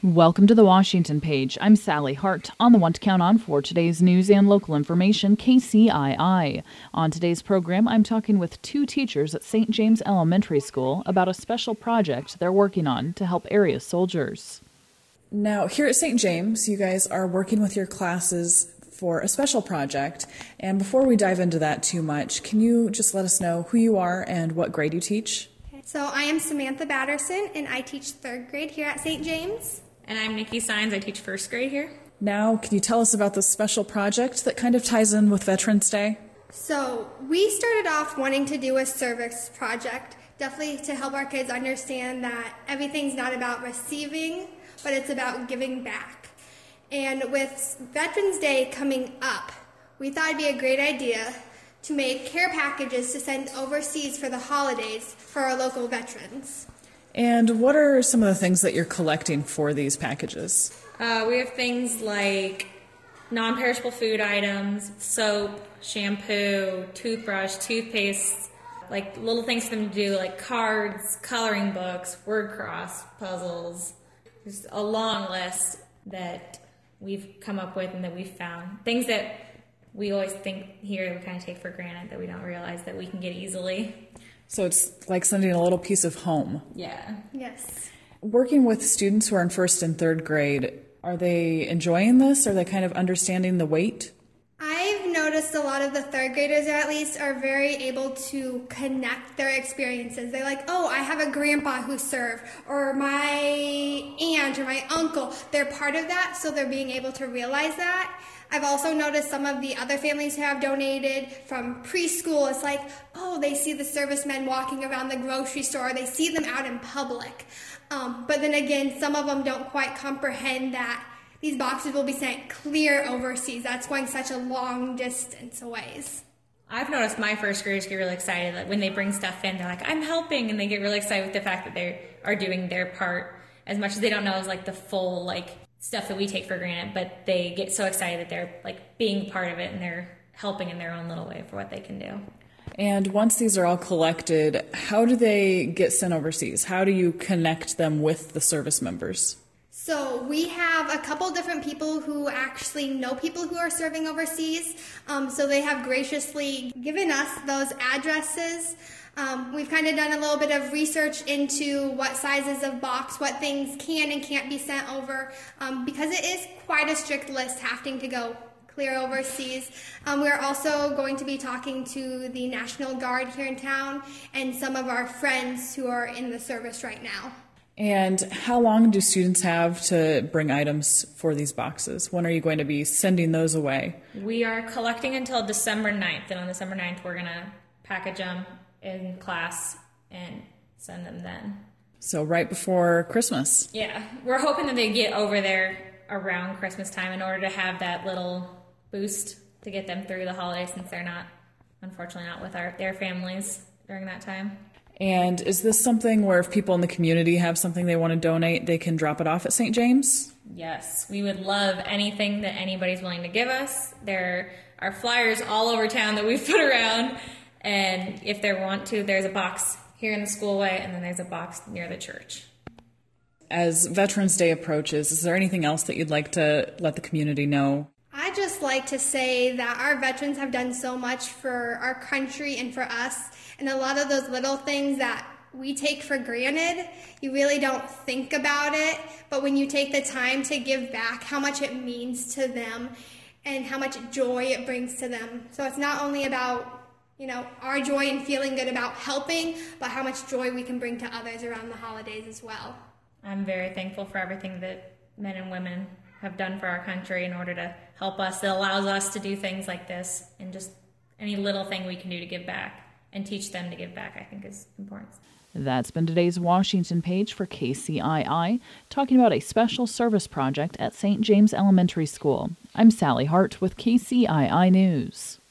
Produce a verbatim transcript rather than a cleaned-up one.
Welcome to the Washington Page. I'm Sally Hart, on the one to count on for today's news and local information, K C I I. On today's program, I'm talking with two teachers at Saint James Elementary School about a special project they're working on to help area soldiers. Now, here at Saint James, you guys are working with your classes for a special project. And before we dive into that too much, can you just let us know who you are and what grade you teach? So I am Samantha Batterson, and I teach third grade here at Saint James. And I'm Nikki Sines. I teach first grade here. Now, can you tell us about this special project that kind of ties in with Veterans Day? So we started off wanting to do a service project, definitely to help our kids understand that everything's not about receiving, but it's about giving back. And with Veterans Day coming up, we thought it'd be a great idea to make care packages to send overseas for the holidays for our local veterans. And what are some of the things that you're collecting for these packages? Uh, we have things like non-perishable food items, soap, shampoo, toothbrush, toothpaste, like little things for them to do, like cards, coloring books, word cross, puzzles. There's a long list that we've come up with and that we've found. Things that we always think here we kind of take for granted that we don't realize that we can get easily. So it's like sending a little piece of home. Yeah. Yes. Working with students who are in first and third grade, are they enjoying this? Are they kind of understanding the weight? I've noticed a lot of the third graders, at least, are very able to connect their experiences. They're like, oh, I have a grandpa who served, or my aunt or my uncle. They're part of that, so they're being able to realize that. I've also noticed some of the other families who have donated from preschool. It's like, oh, they see the servicemen walking around the grocery store. They see them out in public. Um, but then again, some of them don't quite comprehend that these boxes will be sent clear overseas. That's going such a long distance away. I've noticed my first graders get really excited. Like when they bring stuff in, they're like, I'm helping. And they get really excited with the fact that they are doing their part, as much as they don't know is like the full, like, stuff that we take for granted, but they get so excited that they're like being part of it and they're helping in their own little way for what they can do. And once these are all collected, how do they get sent overseas? How do you connect them with the service members? So we have a couple different people who actually know people who are serving overseas. Um, so they have graciously given us those addresses. Um, we've kind of done a little bit of research into what sizes of box, what things can and can't be sent over, um, because it is quite a strict list having to go clear overseas. Um, we're also going to be talking to the National Guard here in town and some of our friends who are in the service right now. And how long do students have to bring items for these boxes? When are you going to be sending those away? We are collecting until December ninth, and on December ninth we're going to package them in class and send them then. So right before Christmas. Yeah, we're hoping that they get over there around Christmas time in order to have that little boost to get them through the holidays, since they're not, unfortunately, not with our their families during that time. And is this something where if people in the community have something they want to donate, they can drop it off at Saint James? Yes, we would love anything that anybody's willing to give us. There are flyers all over town that we've put around. And if they want to, there's a box here in the schoolway, and then there's a box near the church. As Veterans Day approaches, is there anything else that you'd like to let the community know? I'd just like to say that our veterans have done so much for our country and for us, and a lot of those little things that we take for granted, you really don't think about it, but when you take the time to give back, how much it means to them and how much joy it brings to them. So it's not only about you know, our joy and feeling good about helping, but how much joy we can bring to others around the holidays as well. I'm very thankful for everything that men and women have done for our country in order to help us. It allows us to do things like this, and just any little thing we can do to give back and teach them to give back, I think, is important. That's been today's Washington Page for K C I I, talking about a special service project at Saint James Elementary School. I'm Sally Hart with K C I I News.